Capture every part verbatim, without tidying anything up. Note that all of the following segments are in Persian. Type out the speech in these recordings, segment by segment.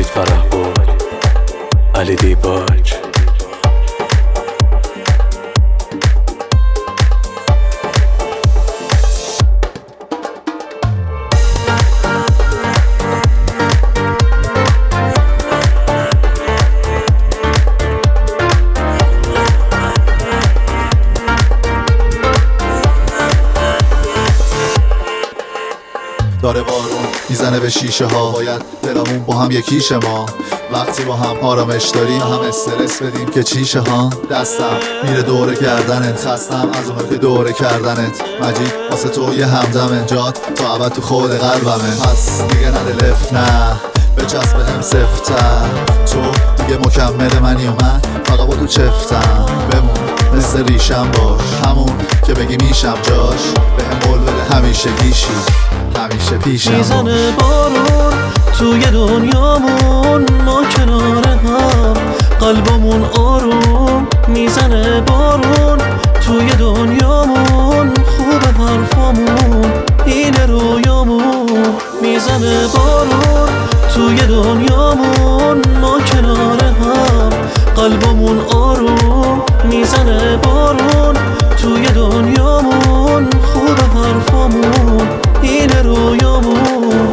فرح بود علی دیباج. داره بارون میزنه به شیشه ها، باید دلمون با هم یکیشه. ما وقتی با هم آرامش داریم هم استرس بدیم که چیشه ها. دستم میره دوره کردنت، خستم از اونو که دوره کردنت. مجید واسه تو یه همدمه، جات تا ابد تو خود قلبمه. پس دیگه نده لفت، نه بچسب بهم سفتر. تو دیگه مکمل منی و من فقط با تو چفتم. بمون مثل ریشم باش، همون که بگی میشم جاش. بهم قول بده همیشه گیشی، همیشه پیشم. میزنه بارون توی دنیامون، ما کنار هم قلبمون آروم. میزنه بارون توی دنیامون، خوب حرفامون اینه رویامون. میزنه بارون توی دنیامون، ما کنار هم قلبمون آروم. میزنه بارون توی دنیامون، خوب حرفامون اینه رویامون.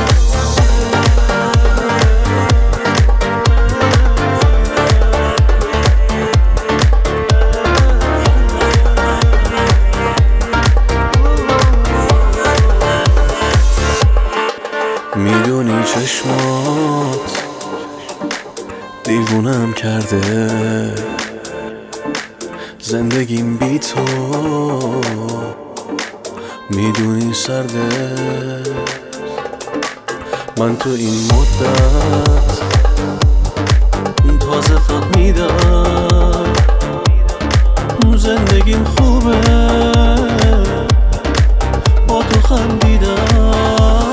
میدونی چشمات دیوونم کرده، زندگیم بی تو میدونی سرده. من تو این مدت تازه فهمیدم زندگیم خوبه، با تو خندیدم.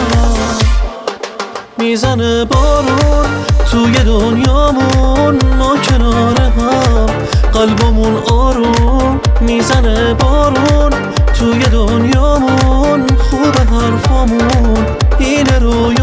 میزنه بارون توی دنیامون، ما کنار هم قلبمون آروم. میزنه بارون توی دنیامون، خوب حرفامون اینه رویا.